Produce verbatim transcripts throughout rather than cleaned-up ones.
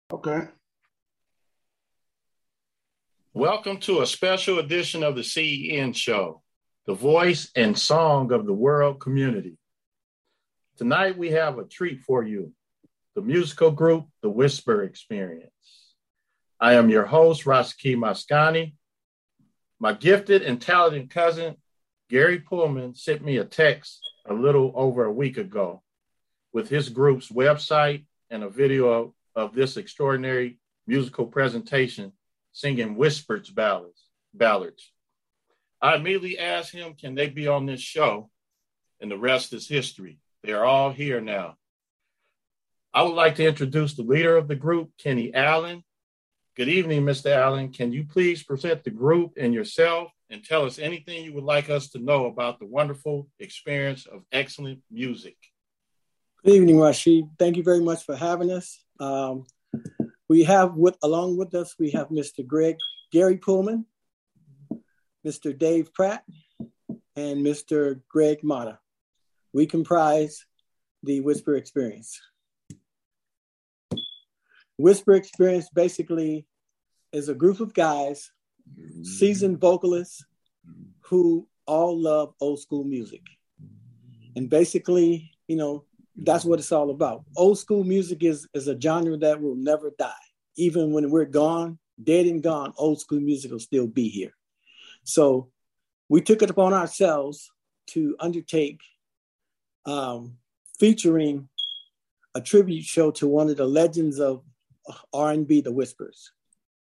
Okay. Welcome to a special edition of the C E N Show, the voice and song of the world community. Tonight we have a treat for you, the musical group, The Whisper Experience. I am your host, Rasaki Mascani. My gifted and talented cousin, Gary Pullman, sent me a text a little over a week ago with his group's website and a video of, of this extraordinary musical presentation singing Whispered ballads, ballads. I immediately asked him, can they be on this show? And the rest is history. They are all here now. I would like to introduce the leader of the group, Kenny Allen. Good evening, Mister Allen. Can you please present the group and yourself and tell us anything you would like us to know about the wonderful experience of excellent music? Good evening, Rashid. Thank you very much for having us. Um, we have, with along with us, we have Mister Greg, Gary Pullman, Mister Dave Pratt, and Mister Greg Mata. We comprise the Whisper Experience. Whisper Experience basically is a group of guys, seasoned vocalists, who all love old school music. And basically, you know, that's what it's all about. Old school music is, is a genre that will never die. Even when we're gone, dead and gone, old school music will still be here. So we took it upon ourselves to undertake um, featuring a tribute show to one of the legends of R and B, The Whispers.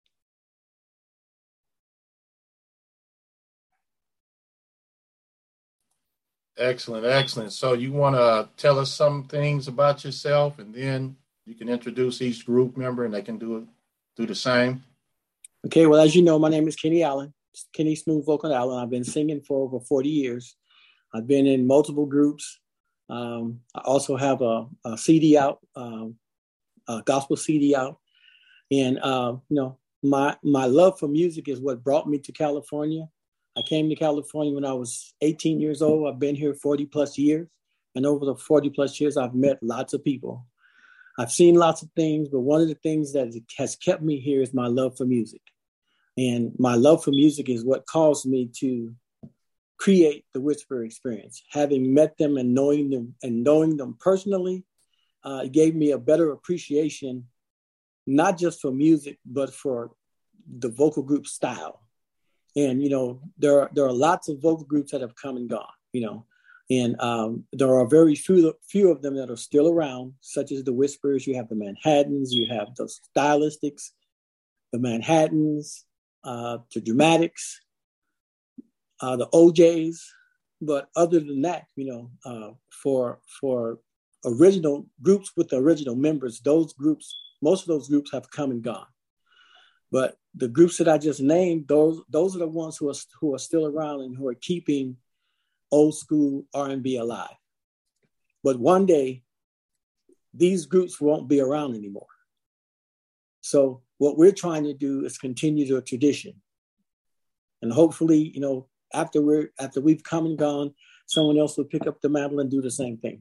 Excellent, excellent. So you want to tell us some things about yourself, and then you can introduce each group member, and they can do do the same. Okay. Well, as you know, my name is Kenny Allen, Kenny Smooth Vocal Allen. I've been singing for over forty years. I've been in multiple groups. Um, I also have a, a C D out, um, a gospel C D out, and uh, you know, my my love for music is what brought me to California. I came to California when I was eighteen years old. I've been here forty plus years. And over the forty plus years, I've met lots of people. I've seen lots of things, but one of the things that has kept me here is my love for music. And my love for music is what caused me to create the Whisper Experience. Having met them and knowing them and knowing them personally, uh, it gave me a better appreciation, not just for music, but for the vocal group style. And, you know, there are, there are lots of vocal groups that have come and gone, you know, and um, there are very few, few of them that are still around, such as the Whispers. You have the Manhattans, you have the Stylistics, the Manhattans, uh, the Dramatics, uh, the O Js. But other than that, you know, uh, for for original groups with the original members, those groups, most of those groups have come and gone. But the groups that I just named, those those are the ones who are who are still around and who are keeping old school R and B alive. But one day, these groups won't be around anymore. So what we're trying to do is continue the tradition, and hopefully, you know, after we're after we've come and gone, someone else will pick up the mantle and do the same thing.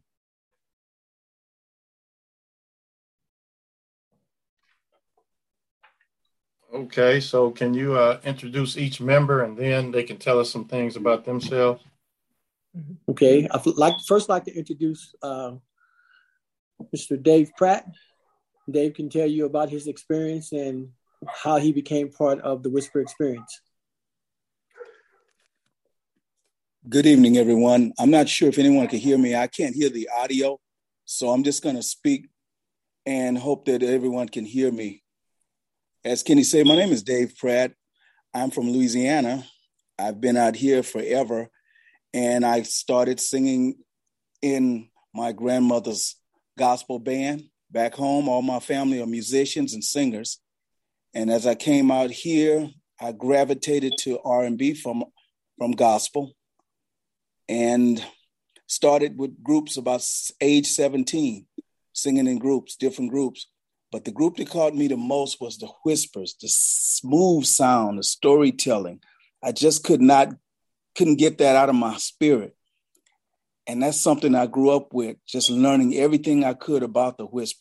Okay, so can you uh, introduce each member, and then they can tell us some things about themselves? Okay, I'd like first like to introduce uh, Mister Dave Pratt. Dave can tell you about his experience and how he became part of the Whisper Experience. Good evening, everyone. I'm not sure if anyone can hear me. I can't hear the audio, so I'm just going to speak and hope that everyone can hear me. As Kenny said, my name is Dave Pratt. I'm from Louisiana. I've been out here forever, and I started singing in my grandmother's gospel band. Back home, all my family are musicians and singers. And as I came out here, I gravitated to R and B from, from gospel and started with groups about age seventeen, singing in groups, different groups. But the group that caught me the most was the Whispers, the smooth sound, the storytelling. I just could not, couldn't get that out of my spirit. And that's something I grew up with, just learning everything I could about the Whispers.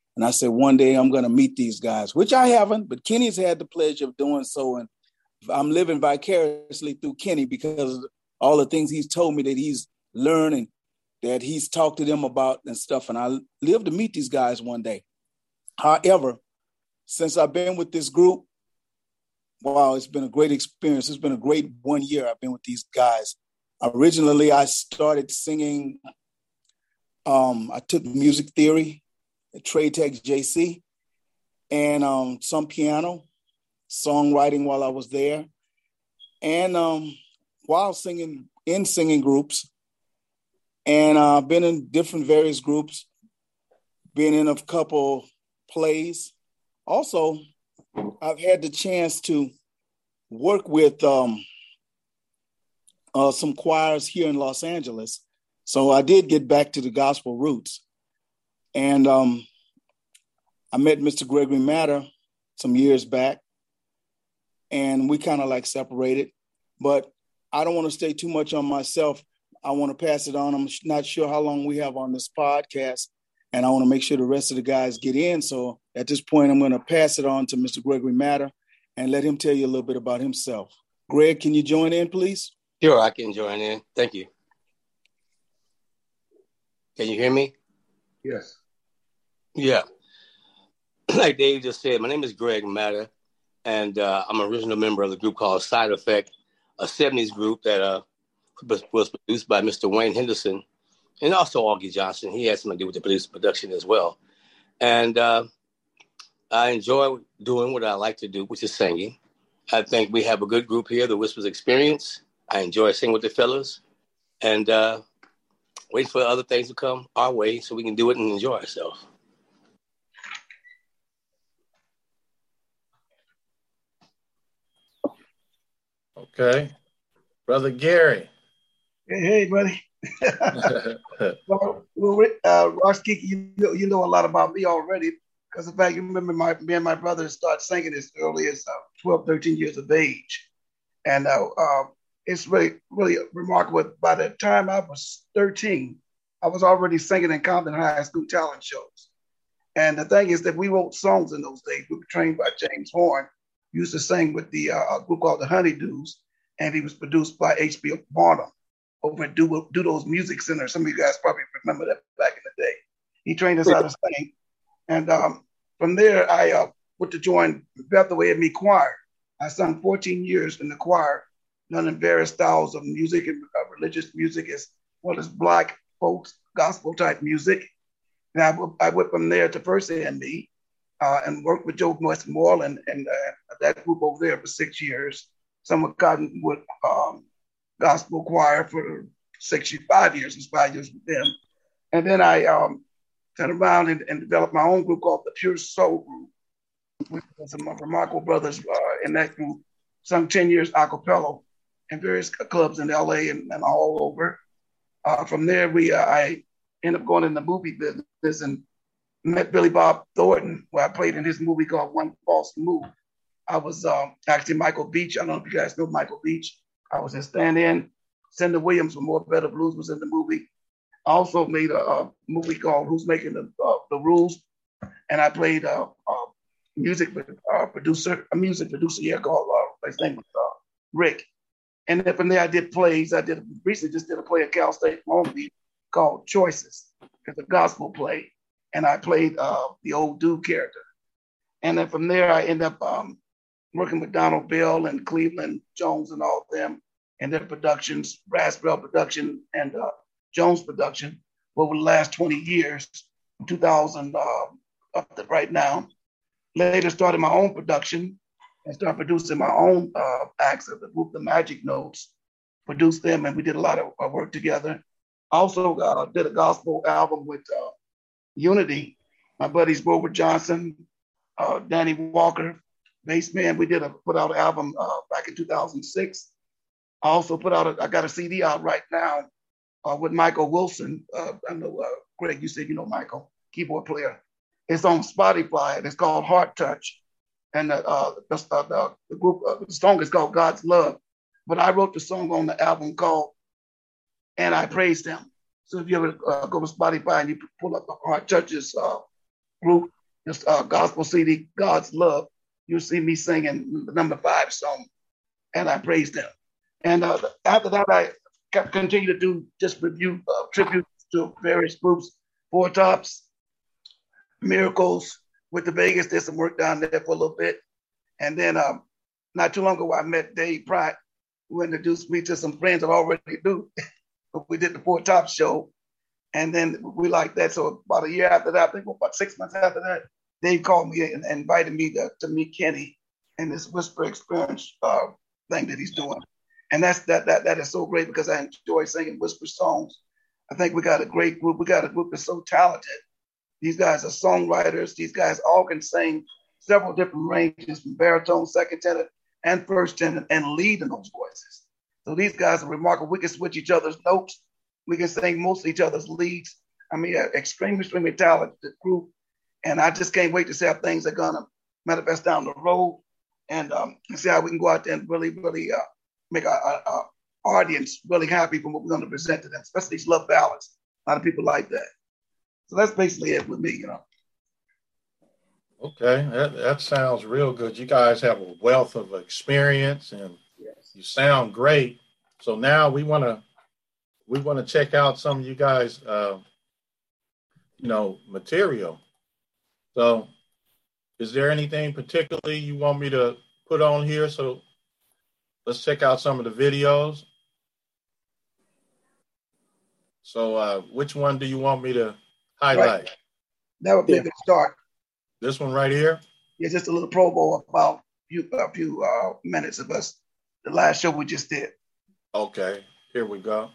And I said, one day I'm going to meet these guys, which I haven't, but Kenny's had the pleasure of doing so. And I'm living vicariously through Kenny because of all the things he's told me that he's learned and that he's talked to them about and stuff. And I live to meet these guys one day. However, since I've been with this group, wow, it's been a great experience. It's been a great one year I've been with these guys. Originally, I started singing. Um, I took music theory at Trade Tech J C and um, some piano, songwriting while I was there. And um, while singing in singing groups. And I've uh, been in different various groups, been in a couple plays. Also, I've had the chance to work with um, uh, some choirs here in Los Angeles. So I did get back to the gospel roots. And um, I met Mister Gregory Matter some years back, and we kind of like separated. But I don't want to stay too much on myself. I want to pass it on. I'm not sure how long we have on this podcast, and I want to make sure the rest of the guys get in. So at this point, I'm going to pass it on to Mister Gregory Matter and let him tell you a little bit about himself. Greg, can you join in, please? Sure, I can join in. Thank you. Can you hear me? Yes. Yeah. Like Dave just said, my name is Greg Matter, and uh, I'm an original member of the group called Side Effect, a seventies group that uh, was produced by Mister Wayne Henderson and also Augie Johnson. He had something to do with the produce production as well. And uh, I enjoy doing what I like to do, which is singing. I think we have a good group here, the Whispers Experience. I enjoy singing with the fellas and uh, wait for other things to come our way so we can do it and enjoy ourselves. Okay. Brother Gary. Hey, hey buddy. well, well uh, Ross Kiki, you know, you know a lot about me already because, in fact, you remember my, me and my brother started singing as early as uh, twelve, thirteen years of age. And uh, uh, it's really, really remarkable. By the time I was thirteen, I was already singing in Compton High School talent shows. And the thing is that we wrote songs in those days. We were trained by James Horn. We used to sing with the uh, group called the Honeydews, and he was produced by H B Barnum over at Doodle's Music Center. Some of you guys probably remember that back in the day. He trained us how to sing. And um, from there, I uh, went to join Beth Away of Me Choir. I sung fourteen years in the choir, learning various styles of music and uh, religious music as well as Black folks, gospel type music. And I, I went from there to First A M E uh, and worked with Joe Westmoreland and uh, that group over there for six years. Some of Cottonwood um, Gospel Choir for six, five years, was five years with them. And then I um, turned around and, and developed my own group called the Pure Soul Group, with some remarkable brothers uh, in that group, sung ten years a cappella in various clubs in L A and, and all over. Uh, from there, we uh, I ended up going in the movie business and met Billy Bob Thornton, where I played in his movie called One False Move. I was um, actually Michael Beach. I don't know if you guys know Michael Beach. I was his stand-in. Cinda Williams from More Better Blues was in the movie. I also made a, a movie called Who's Making the, uh, the Rules, and I played a, a music uh, producer, a music producer here called uh, his name was uh, Rick. And then from there, I did plays. I did recently just did a play at Cal State Long Beach called Choices. It's a gospel play, and I played uh, the old dude character. And then from there, I ended up um, working with Donald Bell and Cleveland Jones and all of them and their productions, Brass Bell Production and uh, Jones Production, over the last twenty years, from two thousand uh, up to right now. Later started my own production and started producing my own uh, acts of the group, The Magic Notes, produced them, and we did a lot of uh, work together. Also uh, did a gospel album with uh, Unity, my buddies Robert Johnson, uh, Danny Walker, Bassman. We did a put out an album uh, back in two thousand six. I also put out, a, I got a C D out right now uh, with Michael Wilson. Uh, I know, uh, Greg, you said you know Michael, keyboard player. It's on Spotify, and it's called Heart Touch. And uh, uh, the, uh, the, the group, uh, the song is called God's Love. But I wrote the song on the album called And I Praised Him. So if you ever uh, go to Spotify and you pull up the Heart Touches uh, group, this uh, gospel C D, God's Love, you'll see me singing the number five song, and I praised him. And uh, after that, I kept continue to do just review uh, tributes to various groups, Four Tops, Miracles. With the Vegas, did some work down there for a little bit. And then um, not too long ago, I met Dave Pratt, who introduced me to some friends that I already knew. But we did the Four Tops show. And then we liked that. So about a year after that, I think about six months after that, Dave called me and invited me to, to meet Kenny and this Whisper Experience uh, thing that he's doing. And that's that that that is so great because I enjoy singing Whisper songs. I think we got a great group. We got a group that's so talented. These guys are songwriters. These guys all can sing several different ranges from baritone, second tenor, and first tenor, and lead in those voices. So these guys are remarkable. We can switch each other's notes. We can sing most of each other's leads. I mean, an extremely, extremely talented group. And I just can't wait to see how things are going to manifest down the road and um, see how we can go out there and really, really uh, make our, our audience really happy from what we're going to present to them, especially these love ballads. A lot of people like that. So that's basically it with me, you know. Okay, that, that sounds real good. You guys have a wealth of experience and yes. You sound great. So now we want to we want to check out some of you guys, uh, you know, material. So is there anything particularly you want me to put on here? So let's check out some of the videos. So uh, which one do you want me to highlight? Right. That would be a good start. This one right here? Yeah, just a little promo about a few, a few uh, minutes of us, the last show we just did. Okay, here we go.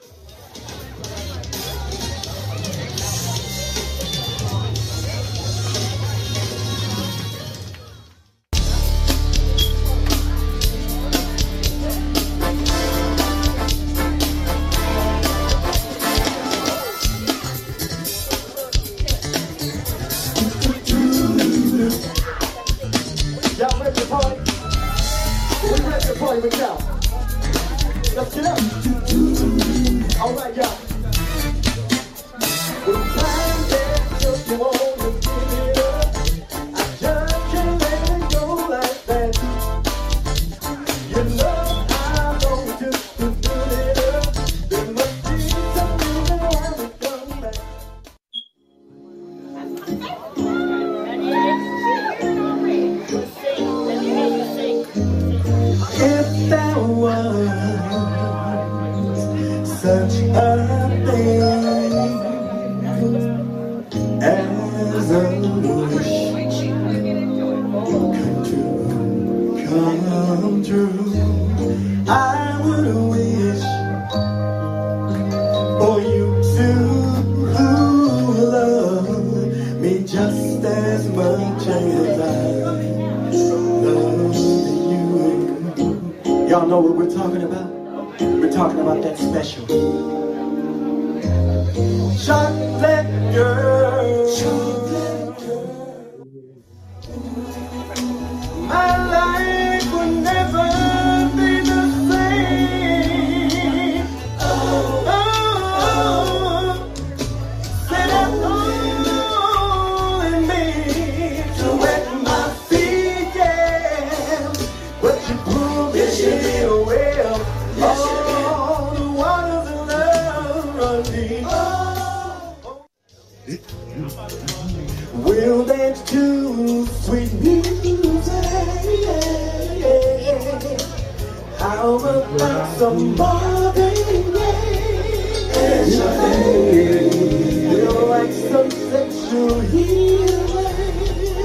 Let's get up. All right, y'all. Well, time that just won't give it up. I just can't let it go like that. You know I know just to build it up. There must be some reason why we come back. If that was such a thing as a wish come true, come true, I would wish for you to love me just as much as I love you. Y'all know what we're talking about? We're talking about that special chocolate girl. Chocolate girl. My life would never be the same. Oh, oh, oh. Set up all in me to wet my feet, yeah. But you pulled me away. All the waters of love run deep. Oh, oh. We'll dance to sweet music. How about some Marvin Gaye? Feel like some sexual healing.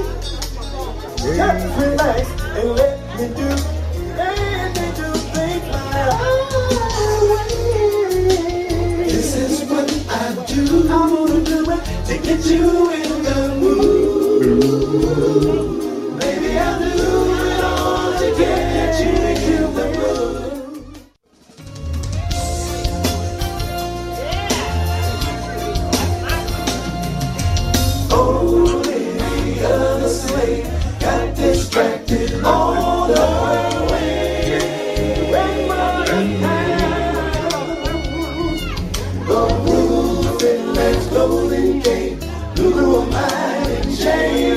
Just relax and let me do. This is what I do. I wanna do it to get you in the mood. Baby, I'll do it all to get you into the mood. Oh, the other slave got distracted on the way. Golden Gate, Lulu of mine and Jane.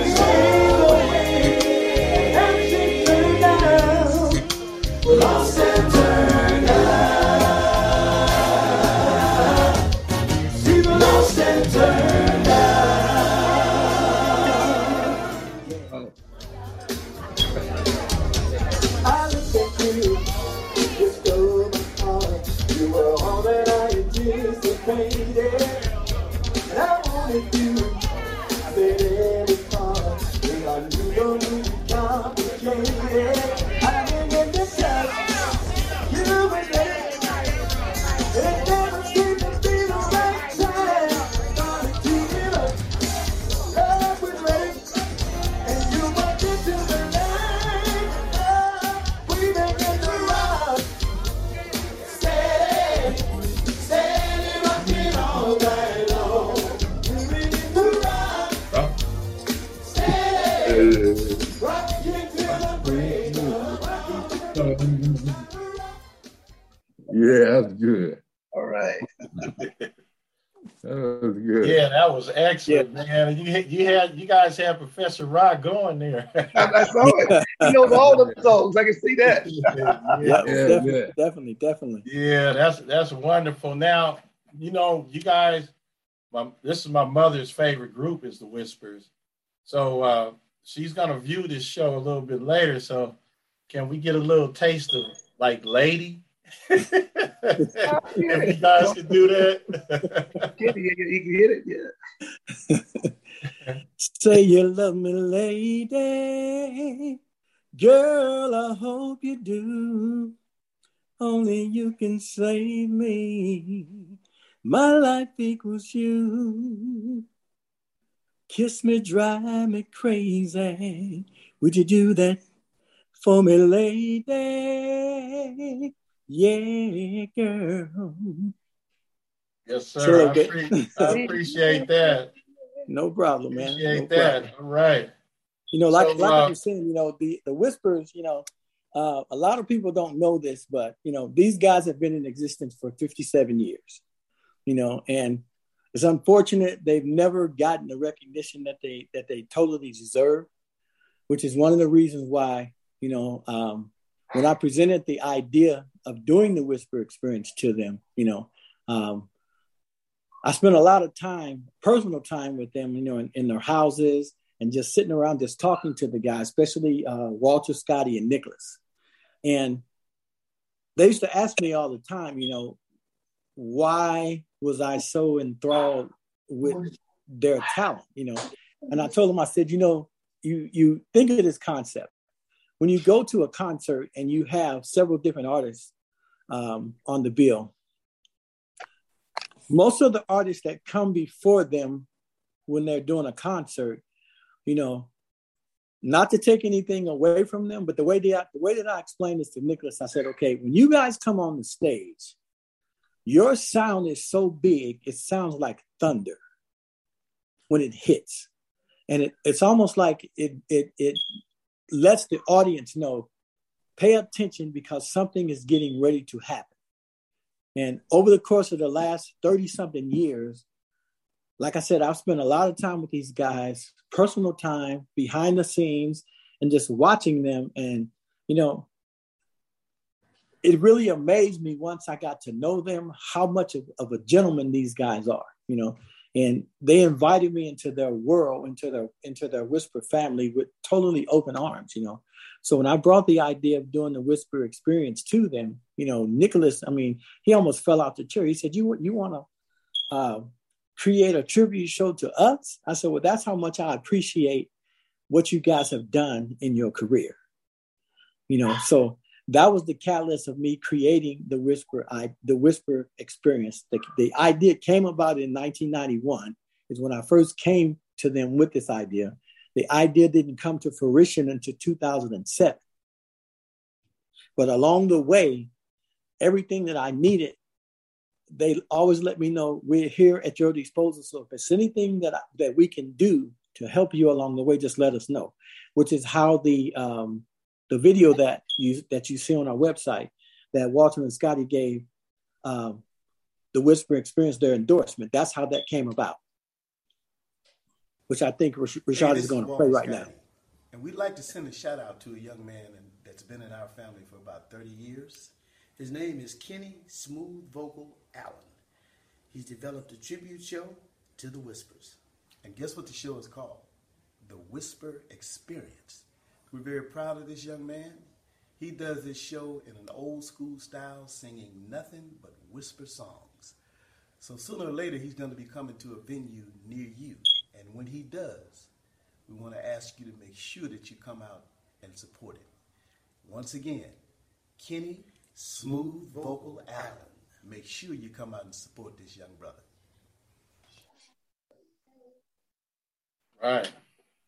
Rock you till the break of dawn. Yeah, that's good. All right. That was good. Yeah, that was excellent, yeah. man. You you had you guys had Professor Rod going there. I, I saw it. He knows all the songs. I can see that. yeah, yeah, yeah, definitely, yeah. definitely, definitely. Yeah, that's that's wonderful. Now, you know, you guys, my, this is my mother's favorite group is the Whispers. So uh, she's gonna view this show a little bit later. So can we get a little taste of like Lady? If you guys can do that. You can hit it, yeah. Say you love me, lady. Girl, I hope you do. Only you can save me. My life equals you. Kiss me, drive me crazy. Would you do that for me, lady? Yeah, girl. Yes, sir. I, pre- I appreciate that. No problem, man. Appreciate no that. problem. All right. You know, like, so, like uh, I was saying, you know, the, the Whispers, you know, uh, a lot of people don't know this, but, you know, these guys have been in existence for fifty-seven years, you know, and it's unfortunate they've never gotten the recognition that they that they totally deserve, which is one of the reasons why, you know, um, when I presented the idea of doing the Whisper Experience to them, you know, um, I spent a lot of time, personal time with them, you know, in, in their houses and just sitting around, just talking to the guys, especially uh, Walter, Scotty, and Nicholas. And they used to ask me all the time, you know, why was I so enthralled with their talent, you know? And I told them, I said, you know, you you think of this concept. When you go to a concert and you have several different artists um, on the bill, most of the artists that come before them when they're doing a concert, you know, not to take anything away from them, but the way, they, the way that I explained this to Nicholas, I said, okay, when you guys come on the stage, your sound is so big, it sounds like thunder when it hits. And it, it's almost like it, it, it lets the audience know, pay attention because something is getting ready to happen. And over the course of the last thirty something years, like I said, I've spent a lot of time with these guys, personal time, behind the scenes, and just watching them. And, you know, it really amazed me once I got to know them, how much of, of a gentleman these guys are, you know. And they invited me into their world, into their into their Whisper family with totally open arms, you know. So when I brought the idea of doing the Whisper Experience to them, you know, Nicholas, I mean, he almost fell out the chair. He said, you, you want to uh, create a tribute show to us? I said, well, that's how much I appreciate what you guys have done in your career. You know, so that was the catalyst of me creating the Whisper, I, the Whisper Experience. The, the idea came about in nineteen ninety-one, is when I first came to them with this idea. The idea didn't come to fruition until two thousand seven. But along the way, everything that I needed, they always let me know, we're here at your disposal. So if there's anything that I, that we can do to help you along the way, just let us know. Which is how the um, the video that you that you see on our website that Walter and Scotty gave um, the Whisper Experience their endorsement. That's how that came about, which I think Rashad hey, is going to play right Scotty. now. And we'd like to send a shout out to a young man that's been in our family for about thirty years. His name is Kenny Smooth Vocal Allen. He's developed a tribute show to the Whispers. And guess what the show is called? The Whisper Experience. We're very proud of this young man. He does this show in an old school style, singing nothing but whisper songs. So sooner or later, he's going to be coming to a venue near you. And when he does, we want to ask you to make sure that you come out and support him. Once again, Kenny Smooth Vocal Allen. Make sure you come out and support this young brother. Right.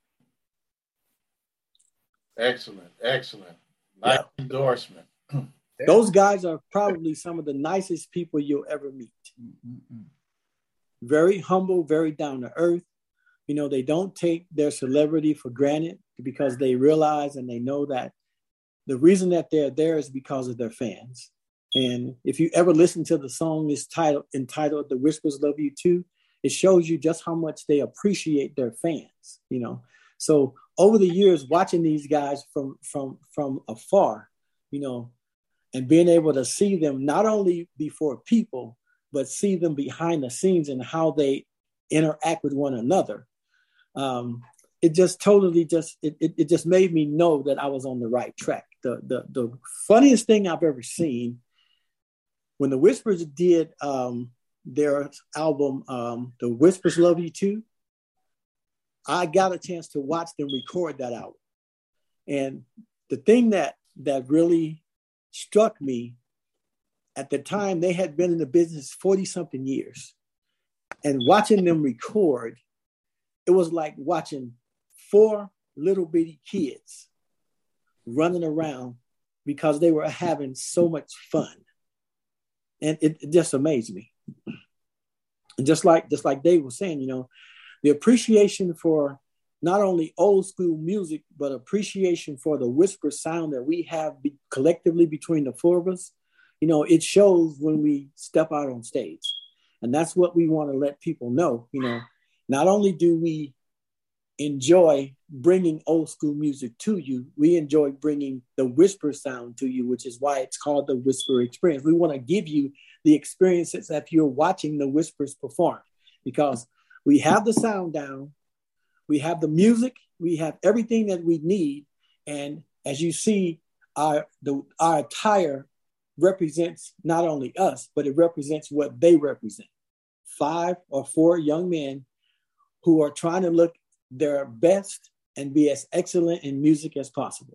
Excellent. Excellent. Nice yeah. endorsement. Those guys are probably some of the nicest people you'll ever meet. Mm-hmm. Very humble, very down to earth. You know, they don't take their celebrity for granted because they realize and they know that the reason that they're there is because of their fans. And if you ever listen to the song is titled entitled "The Whispers Love You Too," it shows you just how much they appreciate their fans. You know, so over the years, watching these guys from from from afar, you know, and being able to see them not only before people, but see them behind the scenes and how they interact with one another. Um, it just totally just it, it it just made me know that I was on the right track. The the the funniest thing I've ever seen when the Whispers did um, their album, um, The Whispers Love You Too, I got a chance to watch them record that album. And the thing that that really struck me, at the time, they had been in the business forty something years. And watching them record, it was like watching four little bitty kids running around because they were having so much fun. And it, it just amazed me. And just like just like Dave was saying, you know, the appreciation for not only old school music, but appreciation for the whisper sound that we have be, collectively between the four of us, you know, it shows when we step out on stage. And that's what we want to let people know, you know, not only do we enjoy bringing old school music to you, we enjoy bringing the whisper sound to you, which is why it's called the Whisper Experience. We want to give you the experiences that you're watching the Whispers perform, because we have the sound down, we have the music, we have everything that we need. And as you see, our the our attire represents not only us, but it represents what they represent. Five or four young men who are trying to look their best and be as excellent in music as possible.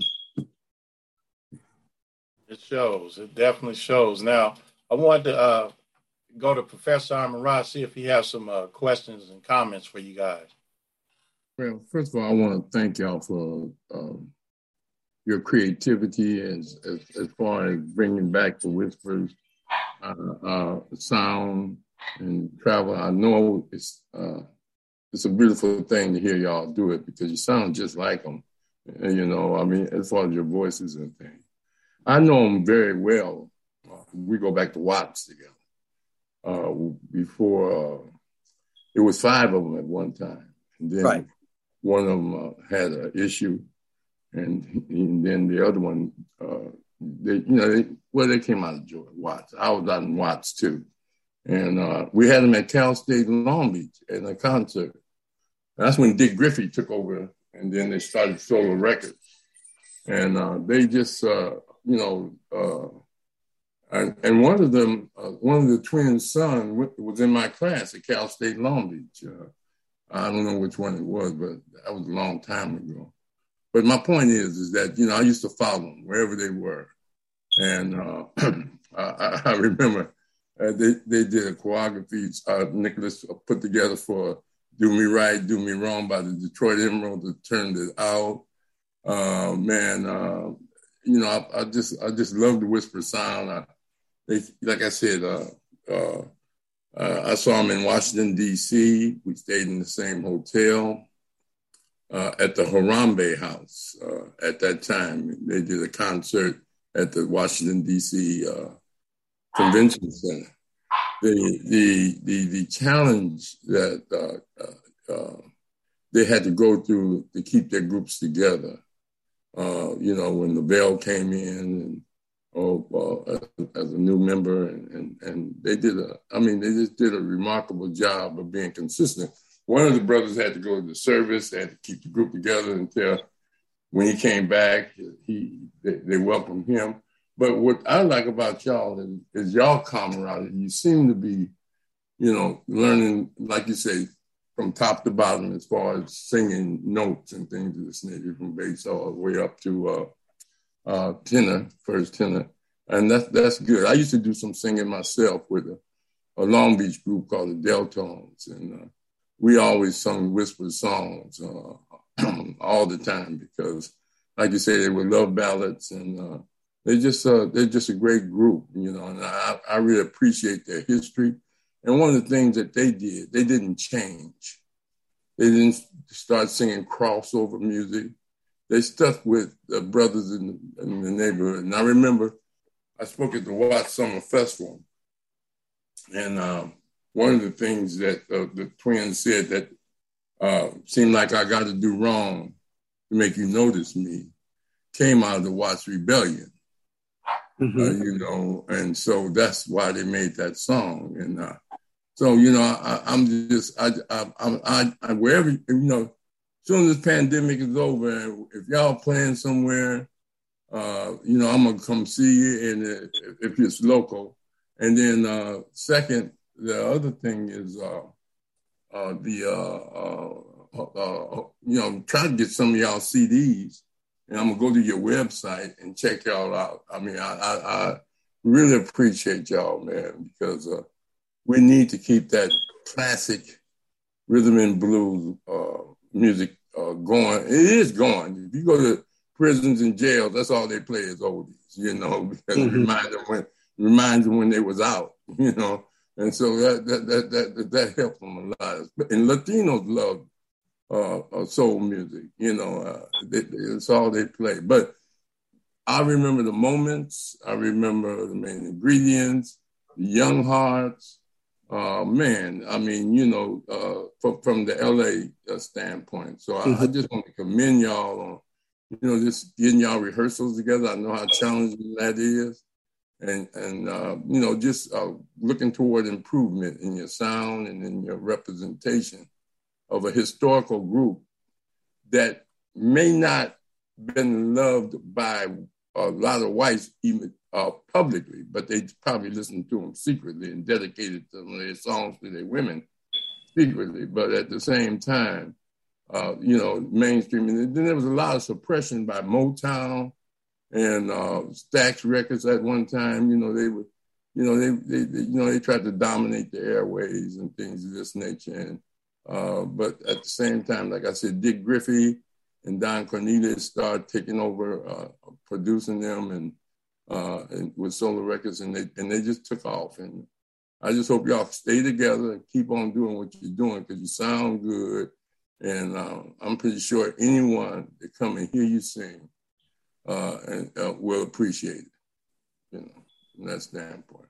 It shows. It definitely shows. Now, I wanted to uh, go to Professor Amon-Ra, see if he has some uh, questions and comments for you guys. Well, first of all, I want to thank y'all for um, your creativity as, as as far as bringing back the Whispers uh, uh, sound and travel. I know it's uh, it's a beautiful thing to hear y'all do it because you sound just like them. And, you know, I mean, as far as your voices and things. I know them very well. Uh, we go back to Watts together. Uh, before, uh, it was five of them at one time. And then right. one of them uh, had an issue. And, and then the other one, uh, they, you know, they, well, they came out of Georgia, Watts. I was out in Watts too. And uh, we had them at Cal State Long Beach at a concert. That's when Dick Griffey took over, and then they started solo records. And uh, they just, uh, you know, uh, and, and one of them, uh, one of the twin sons was in my class at Cal State Long Beach. Uh, I don't know which one it was, but that was a long time ago. But my point is, is that, you know, I used to follow them wherever they were. And uh, I, I remember uh, they, they did a choreography uh, Nicholas put together for Do Me Right, Do Me Wrong by the Detroit Emerald that turned it out. Uh, man, uh, you know, I, I just I just love the whisper sound. I, they, like I said, uh, uh, uh, I saw them in Washington, D C. We stayed in the same hotel. Uh, at the Harambe House uh, at that time. They did a concert at the Washington, D C uh, Convention Center. The, the, the, the challenge that uh, uh, uh, they had to go through to keep their groups together, uh, you know, when LaBelle came in and, oh, uh, as a new member, and, and, and they did a, I mean, they just did a remarkable job of being consistent. One of the brothers had to go to the service, they had to keep the group together until when he came back, he they, they welcomed him. But what I like about y'all is, is y'all camaraderie. You seem to be, you know, learning, like you say, from top to bottom as far as singing notes and things of this nature, from bass all the way up to uh, uh, tenor, first tenor. And that's, that's good. I used to do some singing myself with a, a Long Beach group called the Deltones. And uh, we always sung whisper songs uh, all the time because, like you say, they were love ballads, and uh, they just uh, they're just a great group, you know. And I, I really appreciate their history. And one of the things that they did, they didn't change. They didn't start singing crossover music. They stuck with the brothers in the, in the neighborhood. And I remember I spoke at the Watts Summer Festival. And um, one of the things that uh, the twins said that uh, seemed like I got to do wrong to make you notice me came out of the Watts Rebellion. Mm-hmm. Uh, you know, and so that's why they made that song. And uh, so, you know, I, I'm just, I, I, I, I, wherever, you know, as soon as this pandemic is over, if y'all playing somewhere, uh, you know, I'm going to come see you, and uh, if it's local. And then uh, second, the other thing is uh, uh, the, uh, uh, uh, you know, try to get some of y'all C Ds. And I'm going to go to your website and check y'all out. I mean, I, I, I really appreciate y'all, man, because uh, we need to keep that classic rhythm and blues uh, music uh, going. It is going. If you go to prisons and jails, that's all they play is oldies, you know, because mm-hmm. it reminds them when, reminds them when they was out, you know. And so that that that that, that helps them a lot. And Latinos love Uh, uh, soul music, you know, uh, they, it's all they play. But I remember the moments, I remember the main ingredients, the young hearts. Uh, man, I mean, you know, uh, from, from the L A uh, standpoint. So I, I just want to commend y'all on, you know, just getting y'all rehearsals together. I know how challenging that is. And, and uh, you know, just uh, looking toward improvement in your sound and in your representation of a historical group that may not been loved by a lot of whites even uh, publicly, but they probably listened to them secretly and dedicated some of their songs to their women secretly. But at the same time, uh, you know, mainstream. And then there was a lot of suppression by Motown and uh, Stax Records at one time. You know, they were, you know, they, they, they you know, they tried to dominate the airways and things of this nature. And Uh, but at the same time, like I said, Dick Griffey and Don Cornelius started taking over, uh, producing them and, uh, and with Solar Records, and they and they just took off. And I just hope y'all stay together and keep on doing what you're doing because you sound good. And uh, I'm pretty sure anyone that come and hear you sing uh, and uh, will appreciate it. You know, from that standpoint.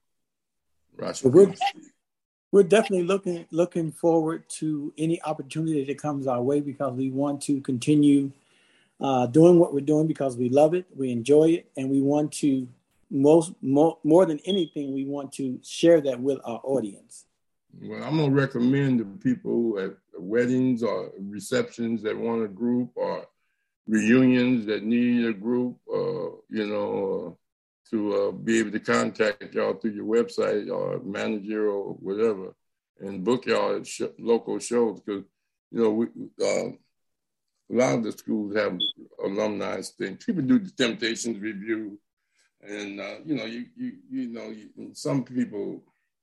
We're, we're definitely looking looking forward to any opportunity that comes our way because we want to continue uh, doing what we're doing because we love it, we enjoy it, and we want to most more, more than anything we want to share that with our audience. Well, I'm gonna recommend to people at weddings or receptions that want a group or reunions that need a group, uh, you know. Uh, to uh, be able to contact y'all through your website or manager or whatever and book y'all at sh- local shows because, you know, we, uh, a lot of the schools have alumni things. People do the Temptations review and, uh, you know, you you you know, you, some people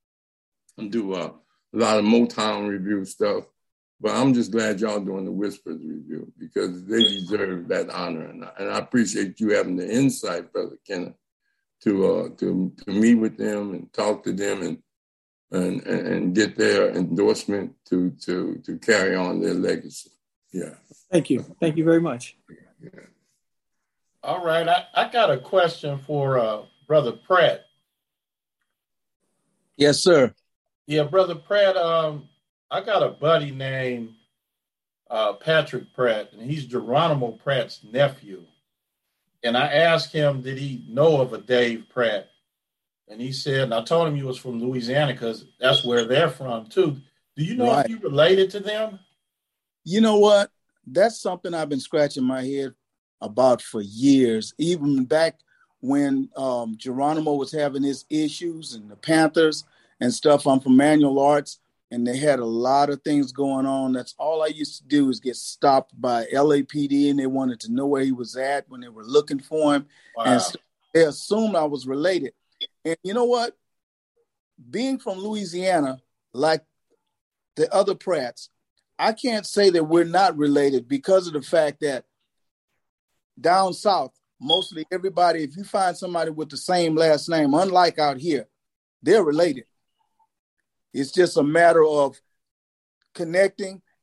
do uh, a lot of Motown review stuff, but I'm just glad y'all doing the Whispers review because they deserve that honor. And I, and I appreciate you having the insight, Brother Kenneth, to uh, to to meet with them and talk to them and and and get their endorsement to to to carry on their legacy. Yeah. Thank you. Thank you very much. Yeah. All right. I, I got a question for uh, Brother Pratt. Yes, sir. Yeah, Brother Pratt, um, I got a buddy named uh, Patrick Pratt, and he's Geronimo Pratt's nephew. And I asked him, did he know of a Dave Pratt? And he said, and I told him he was from Louisiana because that's where they're from too. Do you know Right. if you related to them? You know what? That's something I've been scratching my head about for years, even back when um, Geronimo was having his issues and the Panthers and stuff. I'm from Manual Arts, and they had a lot of things going on. That's all I used to do is get stopped by L A P D, and they wanted to know where he was at when they were looking for him. Wow. And so they assumed I was related. And you know what? Being from Louisiana, like the other Pratts, I can't say that we're not related because of the fact that down south, mostly everybody, if you find somebody with the same last name, unlike out here, they're related. It's just a matter of connecting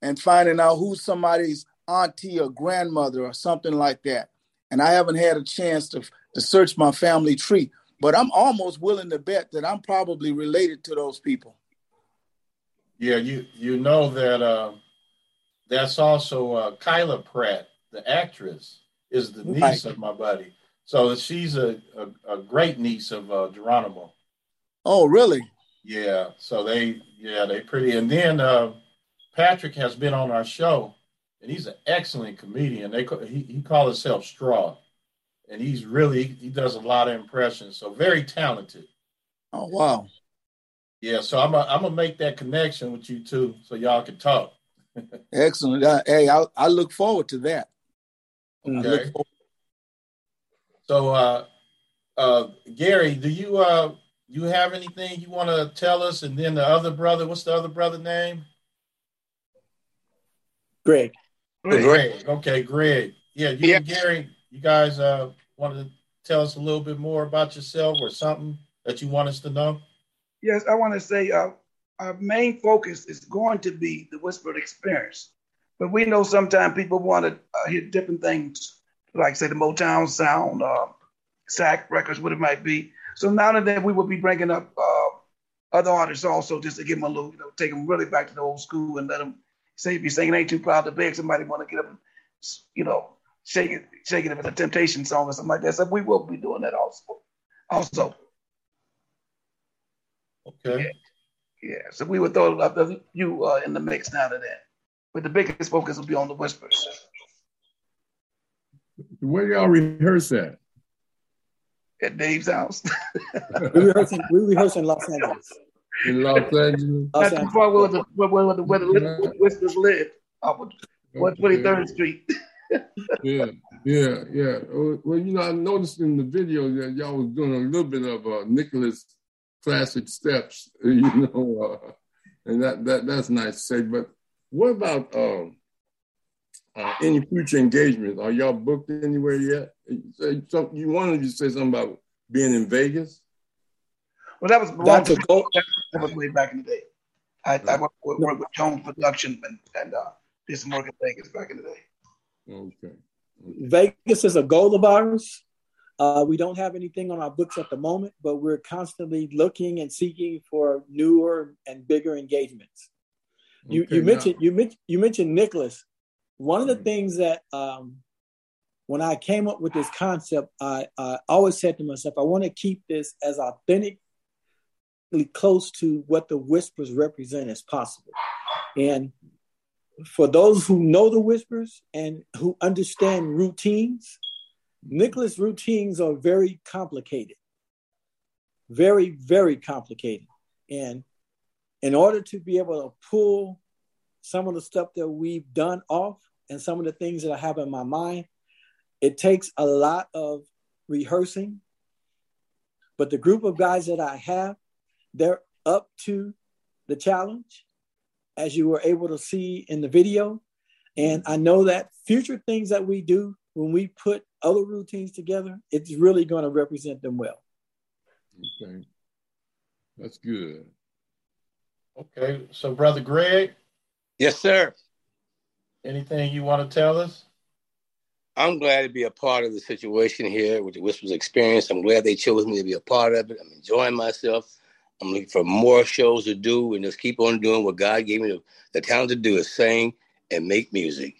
and finding out who's somebody's auntie or grandmother or something like that. And I haven't had a chance to, to search my family tree, but I'm almost willing to bet that I'm probably related to those people. Yeah, you you know that uh, that's also uh, Kyla Pratt, the actress, is the niece Right. of my buddy. So she's a, a, a great niece of uh, Geronimo. Oh, really? Yeah, so they, yeah, they pretty. And then uh, Patrick has been on our show, and he's an excellent comedian. They ca- he he calls himself Straw, and he's really he does a lot of impressions. So very talented. Oh, wow. Yeah, so I'm a, I'm gonna make that connection with you two, so y'all can talk. Excellent. Uh, hey, I, I look forward to that. I Okay. look forward- So, uh, uh, Gary, do you uh you have anything you want to tell us? And then the other brother, what's the other brother name? Greg. Greg. Greg. Okay, Greg. Yeah, you Yeah. and Gary, you guys uh wanted to tell us a little bit more about yourself or something that you want us to know? Yes, I want to say uh, our main focus is going to be the Whispered Experience. But we know sometimes people want to uh, hear different things, like, say, the Motown sound, uh, S A C records, what it might be. So now and then we will be bringing up uh, other artists also, just to give them a little, you know, take them really back to the old school and let them say, if you're singing Ain't Too Proud to Beg, somebody want to get up and, you know, shake it, shake it if it's a Temptation song or something like that. So we will be doing that also. Also. Okay. Yeah, so we would throw up the, you uh, in the mix now to that. But the biggest focus will be on the Whispers. Where y'all rehearse at? At Dave's house. We rehearse in, we rehearse in Los Angeles. In Los Angeles? Los Not too Angeles. far where the, where, where, the, where the Whispers live, off of one twenty-third Street. Yeah, yeah, yeah. Well, you know, I noticed in the video that y'all was doing a little bit of uh, Nicholas classic steps, you know, uh, and that, that that's nice to say. But what about um, uh, any future engagements? Are y'all booked anywhere yet? You, so you wanted to say something about being in Vegas? Well, that was That's a goal. that was way back in the day. I, I worked, worked with Jones Production and, and uh, did some work in Vegas back in the day. Okay. Vegas is a goal of ours. Uh, we don't have anything on our books at the moment, but we're constantly looking and seeking for newer and bigger engagements. You, Okay, you mentioned now- you mentioned you mentioned Nicholas. One of the Mhm. things that um, when I came up with this concept, I, I always said to myself, I want to keep this as authentically close to what the Whispers represent as possible. And for those who know the Whispers and who understand routines, Nicholas' routines are very complicated, very, very complicated. And in order to be able to pull some of the stuff that we've done off and some of the things that I have in my mind, it takes a lot of rehearsing. But the group of guys that I have, they're up to the challenge, as you were able to see in the video. And I know that future things that we do, when we put other routines together, it's really going to represent them well. Okay. That's good. Okay. So, Brother Greg, Yes, sir. anything you want to tell us? I'm glad to be a part of the situation here with the Whispers Experience. I'm glad they chose me to be a part of it. I'm enjoying myself. I'm looking for more shows to do and just keep on doing what God gave me the, the talent to do, is sing and make music.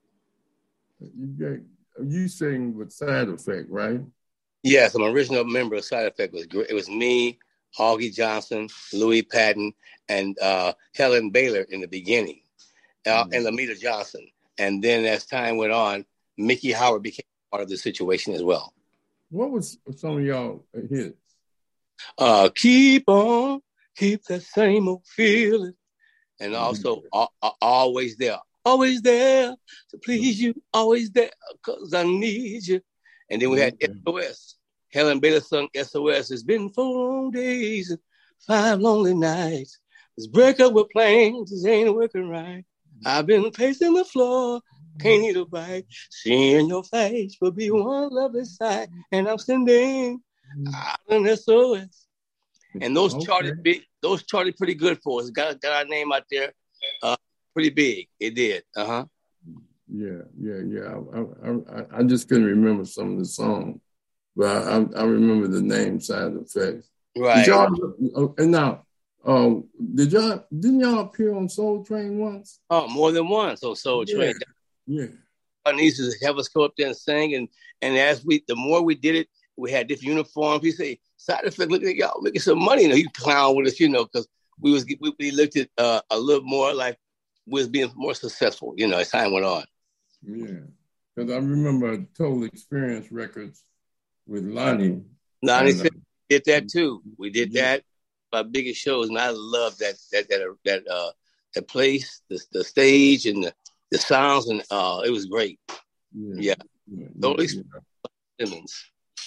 You got, you sing with Side Effect, right? Yes, I'm an original member of Side Effect. It was, great. It was me, Augie Johnson, Louis Patton, and uh, Helen Baylor in the beginning, uh, Mhm. and Lamita Johnson. And then as time went on, Mickey Howard became part of the situation as well. What was some of y'all hits? Uh, keep on, keep that same old feeling. And Mhm. also, uh, uh, always there, always there to please you, always there because I need you. And then we had Okay. S O S. Helen Baylor sung S O S. It's been four long days and five lonely nights. This breakup with plans, this ain't working right. I've been pacing the floor, can't eat a bite. Seeing your face will be one lovely sight. And I'm sending out an S O S. And those Okay. charted big, those charted pretty good for us. Got, got our name out there uh, pretty big. It did. Uh huh. Yeah, yeah, yeah. I, I, I just couldn't remember some of the songs, but I, I remember the name Side Effects. Right. Did y'all, and now, um, did y'all, didn't y'all appear on Soul Train once? Oh, more than once on Soul yeah. Train. Yeah. Our nieces have us go up there and sing, and and as we, the more we did it, we had different uniforms. He say, Side Effect, look at y'all making some money. You know, you clown with us, you know, because we was we, we looked at uh, a little more like we was being more successful, you know, as time went on. Yeah, because I remember Total Experience Records with Lonnie. Lonnie and, uh, did that too. We did yeah. that. Our biggest shows, and I love that that that that uh that place, the the stage, and the, the sounds, and uh, it was great. Yeah, yeah. yeah, Total yeah, yeah. Simmons.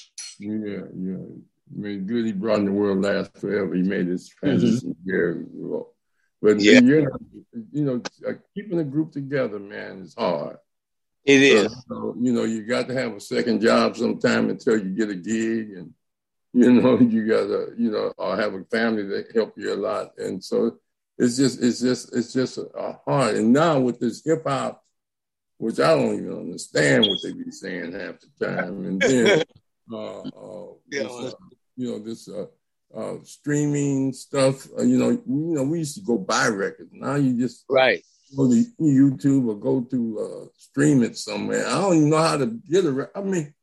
Yeah, yeah. Made good. He brought in the world last forever. He made his transition very well. But Yeah. you know, you know, uh, keeping a group together, man, is hard. It is. So, you know, you got to have a second job sometime until you get a gig, and you know, you got to, you know, or have a family that help you a lot. And so it's just, it's just, it's just uh, hard. And now with this hip hop, which I don't even understand what they be saying half the time, and then uh, uh, yeah, this, uh, you know, this uh, uh, streaming stuff. Uh, you know, you know, we used to go buy records. Now you just right. go to YouTube or go to uh, stream it somewhere. I don't even know how to get a record. I mean,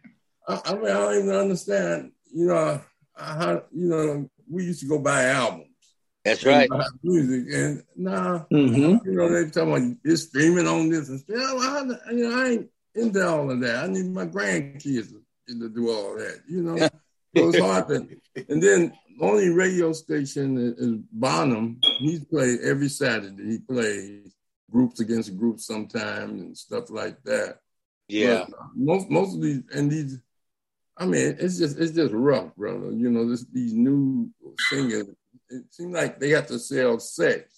I, I mean, I don't even understand. You know, how, you know, we used to go buy albums. That's right. Buy music, and now, Mm-hmm. you know, they talking about it's streaming on this and stuff. Well, I, you know, I ain't into all of that. I need my grandkids to, to do all that. You know, so it's hard to. And then the only radio station is, is Bonham. He's played every Saturday. He plays groups against groups sometimes and stuff like that. Yeah. But most most of these and these. I mean, it's just it's just rough, brother. You know, this, these new singers, it seems like they have to sell sex.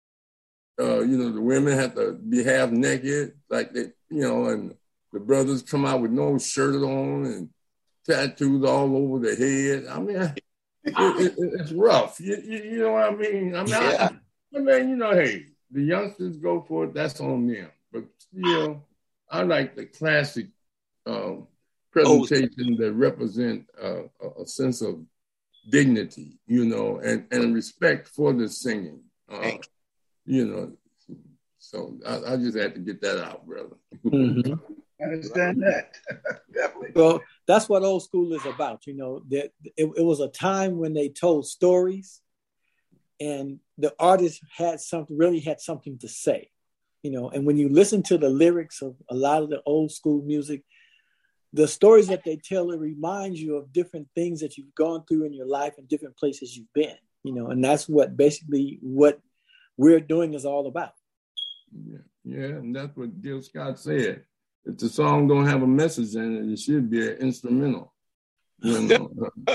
Uh, you know, the women have to be half naked, like they, you know, and the brothers come out with no shirt on and tattoos all over their head. I mean, it, it, it's rough. You, you, you know what I mean? I mean, yeah. I, I mean, you know, hey, the youngsters go for it. That's on them. But you know, I like the classic. Um, presentation that represent uh, a sense of dignity, you know, and, and respect for the singing, uh, you know. So I, I just had to get that out, brother. Mm-hmm. I understand that. Definitely. Well, that's what old school is about. You know, that it, it was a time when they told stories, and the artist had something really had something to say. You know, and when you listen to the lyrics of a lot of the old school music, the stories that they tell, it reminds you of different things that you've gone through in your life and different places you've been, you know, and that's what basically what we're doing is all about. Yeah, yeah, and that's what Gil Scott said. If the song don't have a message in it, it should be an instrumental. You know?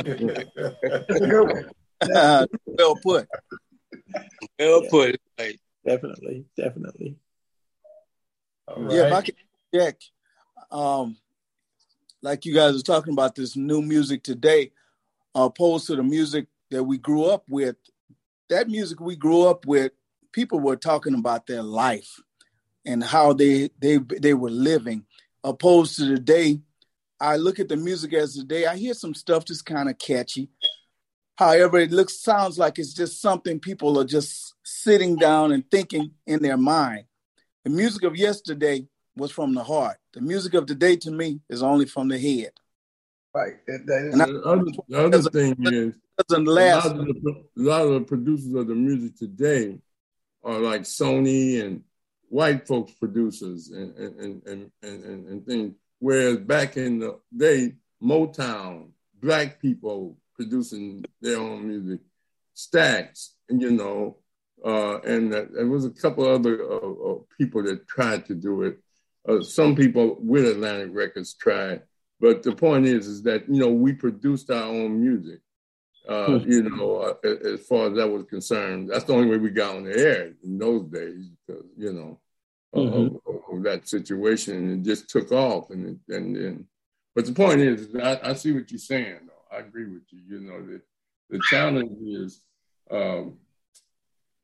Well put. Well Yeah. put. Right. Definitely, definitely. Right. Yeah, if I can check, um, like you guys are talking about this new music today, opposed to the music that we grew up with. That music we grew up with, people were talking about their life and how they they they were living. Opposed to today, I look at the music as today. I hear some stuff that's kind of catchy. However, it looks sounds like it's just something people are just sitting down and thinking in their mind. The music of yesterday was from the heart. The music of today, to me, is only from the head. Right. That, that is and the other, the other thing is, doesn't a last. lot, of the, a lot of the producers of the music today are like Sony and white folks producers and and, and, and, and, and things. Whereas back in the day, Motown, black people producing their own music, Stax, you know, uh, and uh, there was a couple other uh, uh, people that tried to do it. Uh, some people with Atlantic Records tried, but the point is, is that, you know, we produced our own music. Uh, you know, uh, as far as that was concerned, that's the only way we got on the air in those days, because, you know, uh, mm-hmm. of, of that situation, and it just took off. And and then, but the point is, I, I see what you're saying, though. I agree with you. You know, that the challenge is um,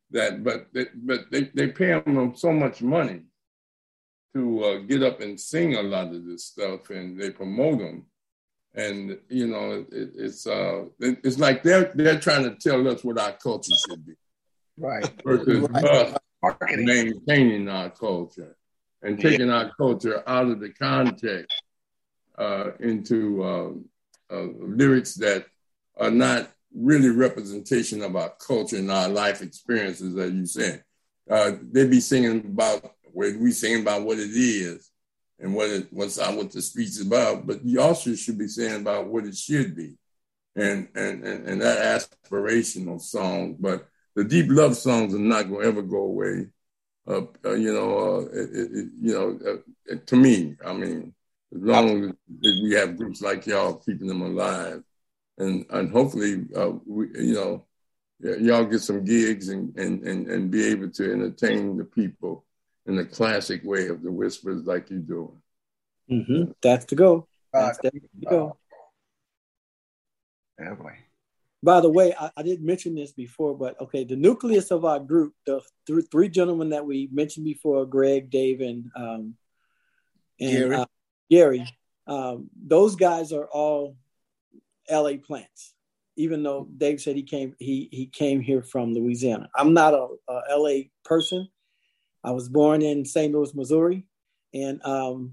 that, but they, but they, they pay them so much money to uh, get up and sing a lot of this stuff, and they promote them. And, you know, it, it's uh, it, it's like they're they're trying to tell us what our culture should be. Right. Versus right. us Marketing. maintaining our culture and taking yeah. our culture out of the context uh, into uh, uh, lyrics that are not really representation of our culture and our life experiences, as you said. Uh, they be singing about, where we sing about what it is and what it, what's out, what the streets is about, but you also should be saying about what it should be, and and and, and that aspirational song. But the deep love songs are not going to ever go away. Uh, uh, you know, uh, it, it, you know, uh, to me, I mean, as long as we have groups like y'all keeping them alive, and and hopefully, uh, we, you know, y'all get some gigs and, and and and be able to entertain the people in the classic way of the Whispers, like you're doing. Mm-hmm. That's the go. That's uh, the go. Anyway. By the way, I, I didn't mention this before, but okay, the nucleus of our group, the th- three gentlemen that we mentioned before, Greg, Dave, and um, and Gary, uh, Gary um, those guys are all L A plants. Even though Dave said he came, he he came here from Louisiana. I'm not a, a L A person. I was born in Saint Louis, Missouri, and um,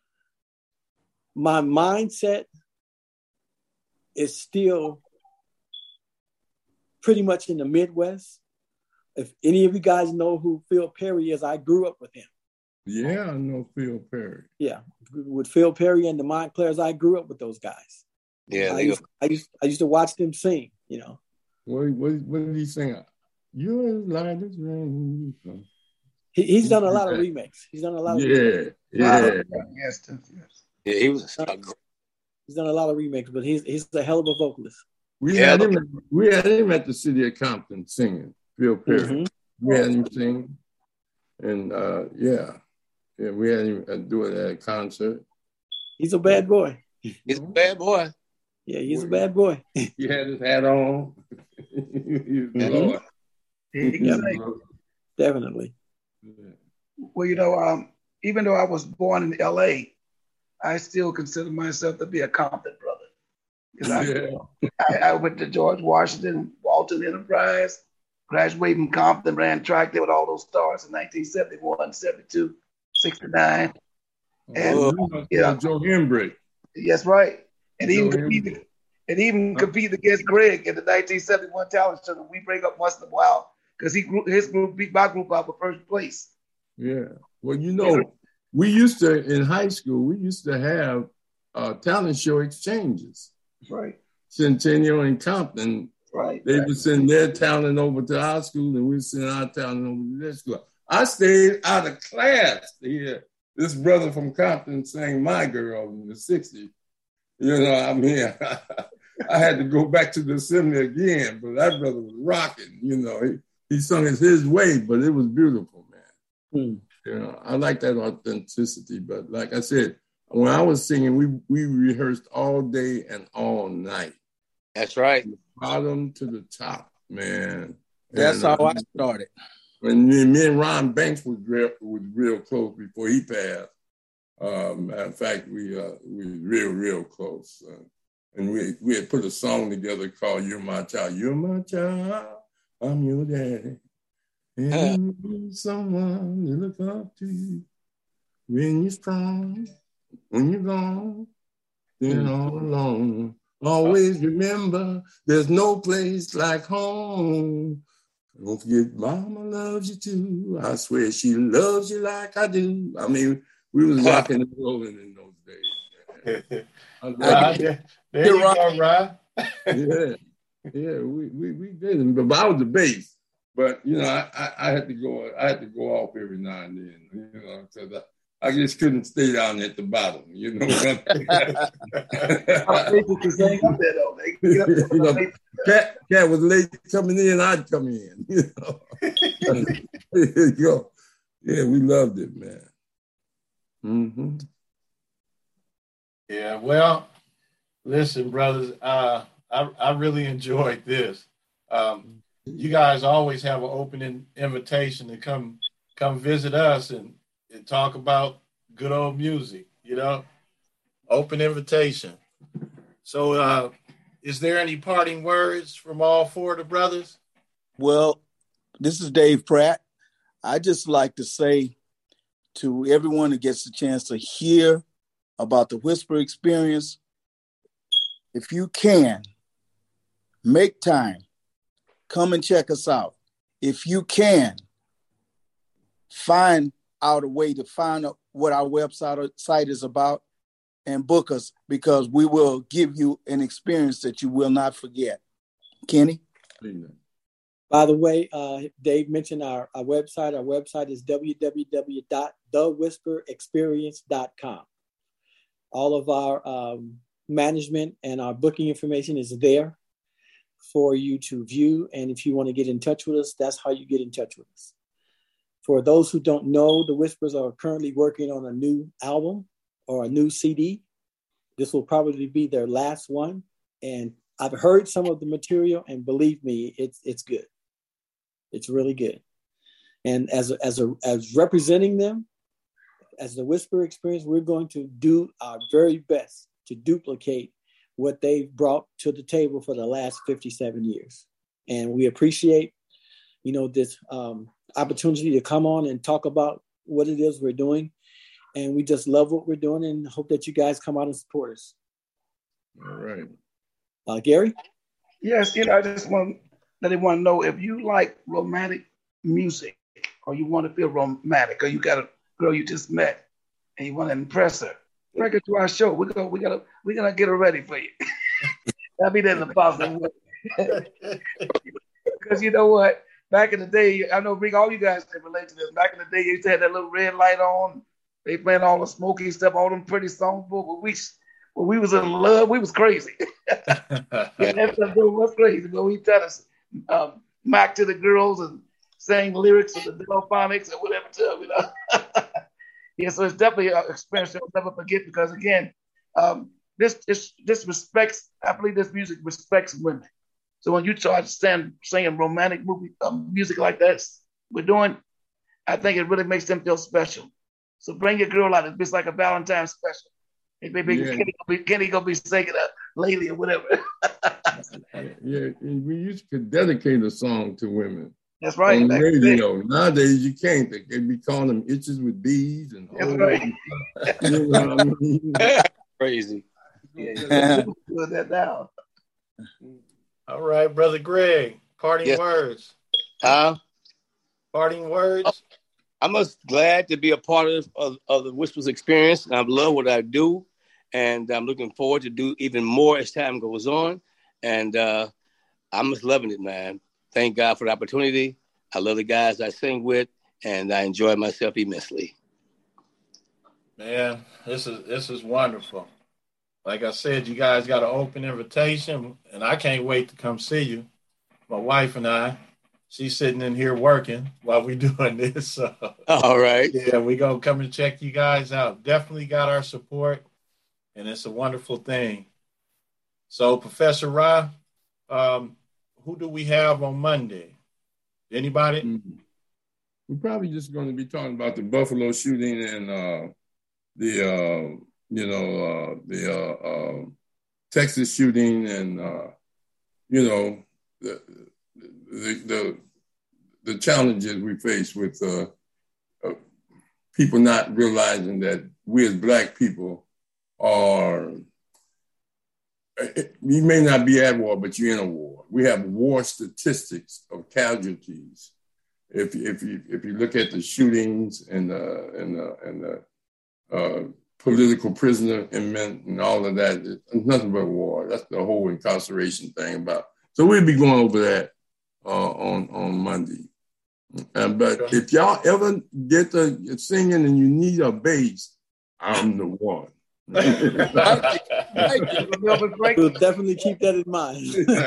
my mindset is still pretty much in the Midwest. If any of you guys know who Phil Perry is, I grew up with him. Yeah, I know Phil Perry. Yeah, with Phil Perry and the Montclairs, I grew up with those guys. Yeah, I used, I used I used to watch them sing. You know. What what, what did he sing? You're as light as rain. He, he's done a lot of remakes. He's done a lot of yeah, remakes. yeah, yes, yes. Yeah, he was. Uh, he's done a lot of remakes, but he's he's a hell of a vocalist. We yeah, had him. At, we had him at the City of Compton singing. Phil Perry. Mm-hmm. We had him sing, and uh, yeah, yeah, we had him uh, do it at a concert. He's a bad boy. He's a bad boy. Yeah, he's a bad boy. He had his hat on. mm-hmm. yeah, definitely. Yeah. Well, you know, um, even though I was born in L A, I still consider myself to be a Compton brother. I, yeah. I, I went to George Washington, Walton Enterprise, graduated from Compton, ran track there with all those stars in nineteen seventy-one, seventy-two, sixty-nine. And oh, yeah, Joe Hembrick. Yes, right. And even competed, and even competed against Greg in the nineteen seventy-one talent show that we bring up once in a while because he grew, his group beat my group out for first place. Yeah. Well, you know, we used to in high school. We used to have uh, talent show exchanges. Right. Centennial and Compton. Right. They right. would send their talent over to our school, and we would send our talent over to their school. I stayed out of class to hear this brother from Compton sang "My Girl" in the sixties. You know, I mean, I had to go back to the assembly again, but that brother was rocking. You know, he, he sung it his way, but it was beautiful, man. Hmm. You know, I like that authenticity. But like I said, when I was singing, we we rehearsed all day and all night. That's right. From the bottom to the top, man. That's and, how uh, I started. When me, me and Ron Banks was real, was real close before he passed. Um, matter of fact, we uh, we were real, real close. Uh, and we we had put a song together called "You're My Child." You're my child, I'm your daddy. And you need someone to look up to you when you're strong, when you're gone, then all alone. Always remember, there's no place like home. Don't forget, Mama loves you too. I swear she loves you like I do. I mean, we was rocking and rolling in those days. uh, there there you go, Ryan. yeah, yeah, we, we we did it. But I was the bass. But you know, I, I, I had to go. I had to go off every now and then. You know, because I, I just couldn't stay down at the bottom. You know. you know, Cat, Cat was late coming in. I'd come in. You know. you go. Yeah, we loved it, man. Mm-hmm. Yeah, well, listen, brothers, uh, I, I really enjoyed this. Um, you guys always have an open invitation to come come visit us and, and talk about good old music, you know, open invitation. So uh, is there any parting words from all four of the brothers? Well, this is Dave Pratt. I just like to say to everyone who gets the chance to hear about the Whisper Experience, if you can, make time, come and check us out. If you can, find out a way to find out what our website site is about and book us, because we will give you an experience that you will not forget. Kenny? By the way, uh, Dave mentioned our, our website. Our website is w w w dot the whisper experience dot com. All of our um, management and our booking information is there for you to view. And if you want to get in touch with us, that's how you get in touch with us. For those who don't know, the Whispers are currently working on a new album or a new C D. This will probably be their last one. And I've heard some of the material, and believe me, it's it's good. It's really good. And as a, as a, as representing them, as the Whisper Experience, we're going to do our very best to duplicate what they've brought to the table for the last fifty-seven years. And we appreciate, you know, this um, opportunity to come on and talk about what it is we're doing. And we just love what we're doing and hope that you guys come out and support us. All right. Uh, Gary? Yes, you know, I just want to let everyone know, if you like romantic music, or you want to feel romantic, or you got a girl you just met and you want to impress her, bring her to our show. We're gonna we gotta we're gonna get her ready for you. That'll be that in the positive way. Because you know what? Back in the day, I know Rick, all you guys can relate to this. Back in the day, you used to have that little red light on. They playing all the smoky stuff, all them pretty songs. But when we when we was in love, we was crazy. Yeah, that stuff was crazy. But we try to um, mock to the girls and sing lyrics of the Delphonics or whatever to them, you know. Yeah, so it's definitely an experience you'll never forget, because again, um, this this this respects. I believe this music respects women. So when you try to stand singing romantic movie um, music like that we're doing, I think it really makes them feel special. So bring your girl out. It's like a Valentine's special. Hey, baby, yeah. Kenny, gonna be, Kenny gonna be singing a lady or whatever. Yeah, and we used to dedicate a song to women. That's right. On the radio. Nowadays you can't. They, they be calling them itches with bees and That's right. You know what I mean? Crazy. Yeah, put that down. All right, Brother Greg, parting Yes. words. Huh? Parting words. I'm just glad to be a part of, of, of the Whispers Experience. I love what I do, and I'm looking forward to do even more as time goes on. And uh, I'm just loving it, man. Thank God for the opportunity. I love the guys I sing with, and I enjoy myself immensely. Man, this is this is wonderful. Like I said, you guys got an open invitation, and I can't wait to come see you. My wife and I, she's sitting in here working while we're doing this. So. All right. Yeah, we're going to come and check you guys out. Definitely got our support, and it's a wonderful thing. So, Professor Ra, um, who do we have on Monday? Anybody? Mm-hmm. We're probably just going to be talking about the Buffalo shooting and uh, the, uh, you know, uh, the uh, uh, Texas shooting and, uh, you know, the, the the the challenges we face with uh, uh, people not realizing that we as Black people are, you may not be at war, but you're in a war. We have war statistics of casualties. If if you if you look at the shootings and the and the and the uh, political prisoner and all of that, it's nothing but war. That's the whole incarceration thing about. So we'll be going over that uh, on on Monday. And but okay. If y'all ever get to singing and you need a bass, I'm the one. We'll definitely keep that in mind.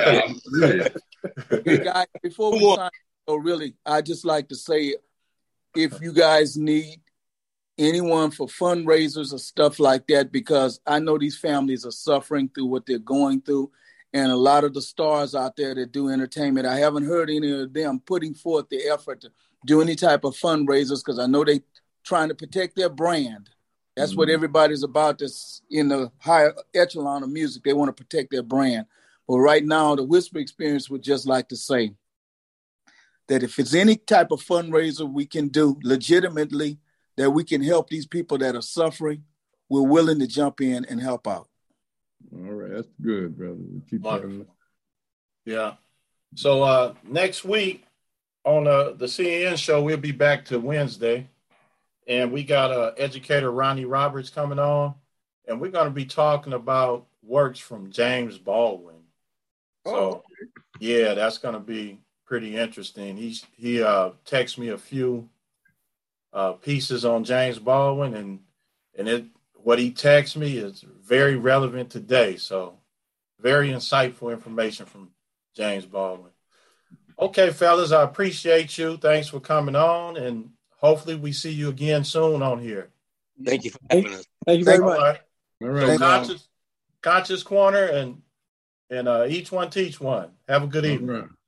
Hey guys, before we sign, so really, I just like to say, if you guys need anyone for fundraisers or stuff like that, because I know these families are suffering through what they're going through, and a lot of the stars out there that do entertainment. I haven't heard any of them putting forth the effort to do any type of fundraisers because I know they trying to protect their brand. That's mm-hmm. what everybody's about this in the higher echelon of music. They want to protect their brand. But right now, the Whisper Experience would just like to say that if it's any type of fundraiser we can do legitimately, that we can help these people that are suffering, we're willing to jump in and help out. All right, that's good, brother. We keep that. Yeah. So uh, next week on uh, the C N N show, we'll be back to Wednesday, and we got uh, educator Ronnie Roberts coming on, and we're going to be talking about works from James Baldwin. So, oh, okay. yeah, that's going to be pretty interesting. He's he uh, texted me a few uh, pieces on James Baldwin, and and it what he texted me is very relevant today. So, very insightful information from James Baldwin. Okay, fellas, I appreciate you. Thanks for coming on, and hopefully we see you again soon on here. Thank you for having us. Thank you very All much. right. All right. So conscious, conscious Corner, and and uh, each one teach one. Have a good evening. All right.